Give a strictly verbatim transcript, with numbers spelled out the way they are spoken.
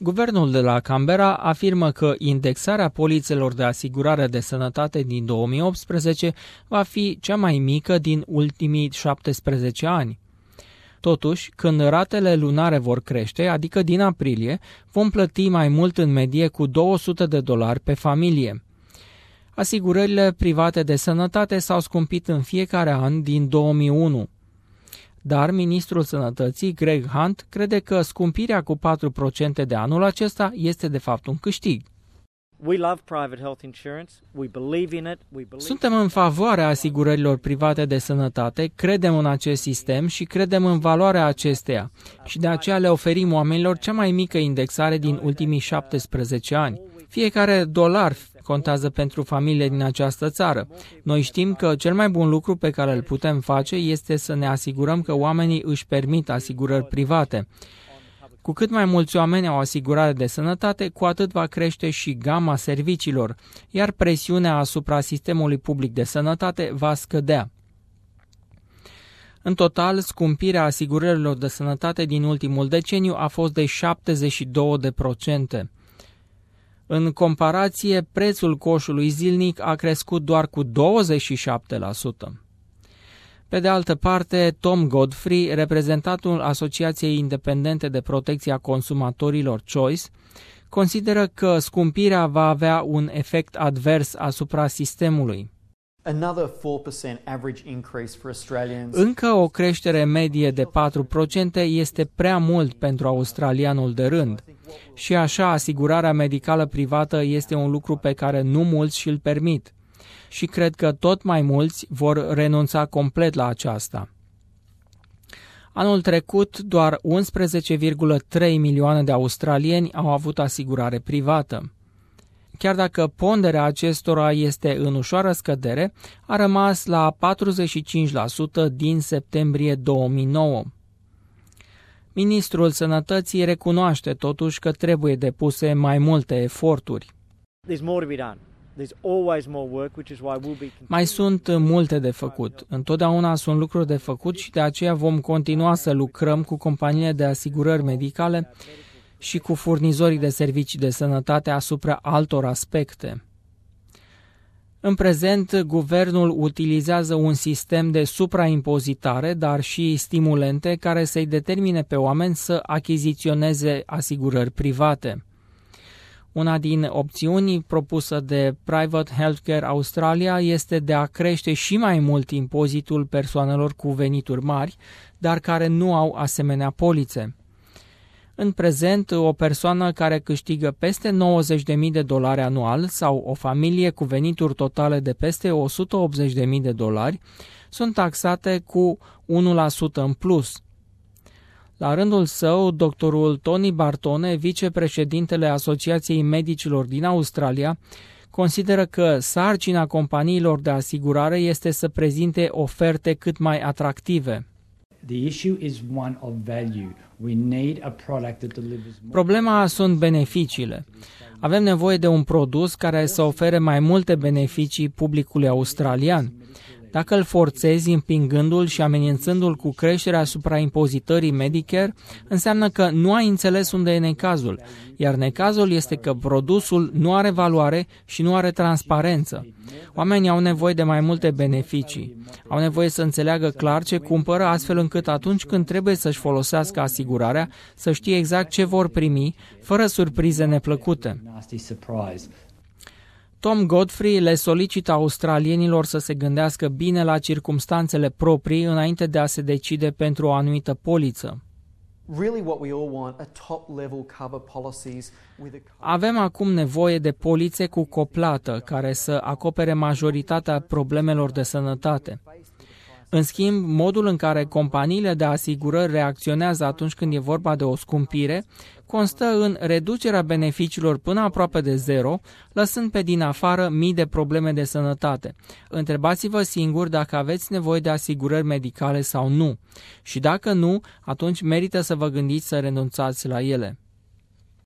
Guvernul de la Canberra afirmă că indexarea polițelor de asigurare de sănătate din două mii optsprezece va fi cea mai mică din ultimii șaptesprezece ani. Totuși, când ratele lunare vor crește, adică din aprilie, vom plăti mai mult în medie cu două sute de dolari pe familie. Asigurările private de sănătate s-au scumpit în fiecare an din două mii unu. Dar ministrul sănătății, Greg Hunt, crede că scumpirea cu patru la sută de anul acesta este de fapt un câștig. Suntem în favoarea asigurărilor private de sănătate, credem în acest sistem și credem în valoarea acesteia și de aceea le oferim oamenilor cea mai mică indexare din ultimii șaptesprezece ani. Fiecare dolar contează pentru familiile din această țară. Noi știm că cel mai bun lucru pe care îl putem face este să ne asigurăm că oamenii își permit asigurări private. Cu cât mai mulți oameni au asigurare de sănătate, cu atât va crește și gama serviciilor, iar presiunea asupra sistemului public de sănătate va scădea. În total, scumpirea asigurărilor de sănătate din ultimul deceniu a fost de șaptezeci și două la sută. În comparație, prețul coșului zilnic a crescut doar cu douăzeci și șapte la sută. Pe de altă parte, Tom Godfrey, reprezentantul Asociației Independente de Protecție a Consumatorilor Choice, consideră că scumpirea va avea un efect advers asupra sistemului. Încă o creștere medie de patru la sută este prea mult pentru australianul de rând. Și așa, asigurarea medicală privată este un lucru pe care nu mulți și-l permit. Și cred că tot mai mulți vor renunța complet la aceasta. Anul trecut, doar unsprezece virgulă trei milioane de australieni au avut asigurare privată. Chiar dacă ponderea acestora este în ușoară scădere, a rămas la patruzeci și cinci la sută din septembrie două mii nouă. Ministrul Sănătății recunoaște totuși că trebuie depuse mai multe eforturi. Mai sunt multe de făcut. Întotdeauna sunt lucruri de făcut și de aceea vom continua să lucrăm cu companiile de asigurări medicale și cu furnizorii de servicii de sănătate asupra altor aspecte. În prezent, guvernul utilizează un sistem de supraimpozitare, dar și stimulente care să-i determine pe oameni să achiziționeze asigurări private. Una din opțiuni propusă de Private Healthcare Australia este de a crește și mai mult impozitul persoanelor cu venituri mari, dar care nu au asemenea polițe. În prezent, o persoană care câștigă peste nouăzeci de mii de dolari anual sau o familie cu venituri totale de peste o sută optzeci de mii de dolari sunt taxate cu unu la sută în plus. La rândul său, doctorul Tony Bartone, vicepreședintele Asociației Medicilor din Australia, consideră că sarcina companiilor de asigurare este să prezinte oferte cât mai atractive. Problema sunt beneficiile. Avem nevoie de un produs care să ofere mai multe beneficii publicului australian. Dacă îl forțezi împingându-l și amenințându-l cu creșterea supraimpozitării Medicare, înseamnă că nu ai înțeles unde e necazul, iar necazul este că produsul nu are valoare și nu are transparență. Oamenii au nevoie de mai multe beneficii. Au nevoie să înțeleagă clar ce cumpără, astfel încât atunci când trebuie să-și folosească asigurarea, să știe exact ce vor primi, fără surprize neplăcute. Tom Godfrey le solicită australienilor să se gândească bine la circumstanțele proprii înainte de a se decide pentru o anumită poliță. Avem acum nevoie de polițe cu coplată care să acopere majoritatea problemelor de sănătate. În schimb, modul în care companiile de asigurări reacționează atunci când e vorba de o scumpire constă în reducerea beneficiilor până aproape de zero, lăsând pe din afară mii de probleme de sănătate. Întrebați-vă singur dacă aveți nevoie de asigurări medicale sau nu. Și dacă nu, atunci merită să vă gândiți să renunțați la ele.